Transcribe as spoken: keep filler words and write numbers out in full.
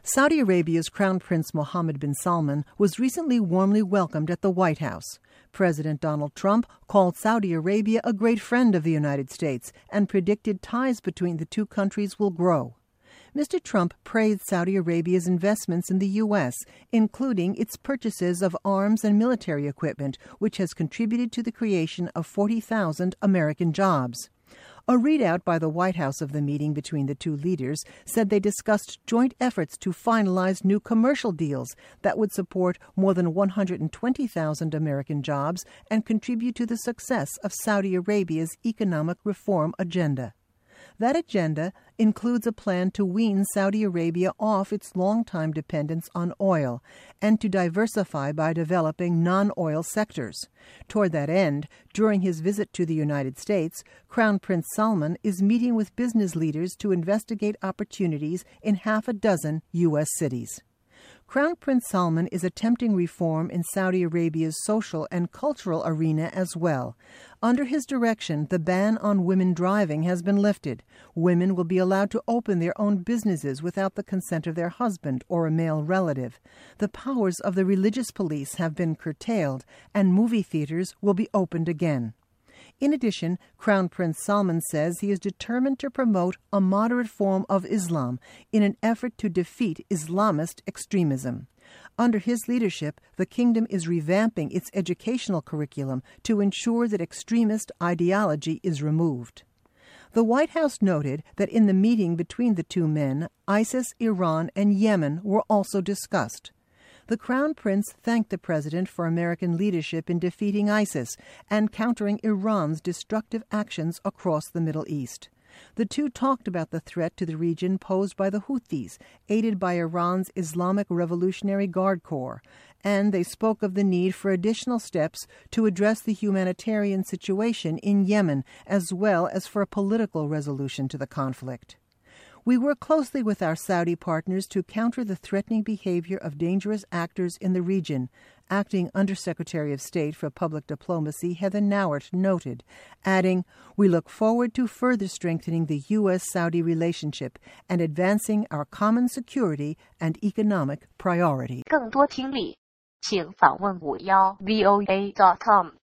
Saudi Arabia's Crown Prince Mohammed bin Salman was recently warmly welcomed at the White House. President Donald Trump called Saudi Arabia a great friend of the United States and predicted ties between the two countries will grow. Mister Trump praised Saudi Arabia's investments in the U S, including its purchases of arms and military equipment, which has contributed to the creation of forty thousand American jobs. A readout by the White House of the meeting between the two leaders said they discussed joint efforts to finalize new commercial deals that would support more than one hundred twenty thousand American jobs and contribute to the success of Saudi Arabia's economic reform agenda. That agenda includes a plan to wean Saudi Arabia off its long-time dependence on oil and to diversify by developing non-oil sectors. Toward that end, during his visit to the United States, Crown Prince Salman is meeting with business leaders to investigate opportunities in half a dozen U S cities. Crown Prince Salman is attempting reform in Saudi Arabia's social and cultural arena as well. Under his direction, the ban on women driving has been lifted. Women will be allowed to open their own businesses without the consent of their husband or a male relative. The powers of the religious police have been curtailed, and movie theaters will be opened again. In addition, Crown Prince Salman says he is determined to promote a moderate form of Islam in an effort to defeat Islamist extremism. Under his leadership, the kingdom is revamping its educational curriculum to ensure that extremist ideology is removed. The White House noted that in the meeting between the two men, ISIS, Iran, and Yemen were also discussed. The Crown Prince thanked the president for American leadership in defeating ISIS and countering Iran's destructive actions across the Middle East. The two talked about the threat to the region posed by the Houthis, aided by Iran's Islamic Revolutionary Guard Corps, and they spoke of the need for additional steps to address the humanitarian situation in Yemen, as well as for a political resolution to the conflict. We work closely with our Saudi partners to counter the threatening behavior of dangerous actors in the region, Acting Undersecretary of State for Public Diplomacy Heather Nauert noted, adding, "We look forward to further strengthening the U S Saudi relationship and advancing our common security and economic priority." 更多听力，请访问五幺 V O A dot com。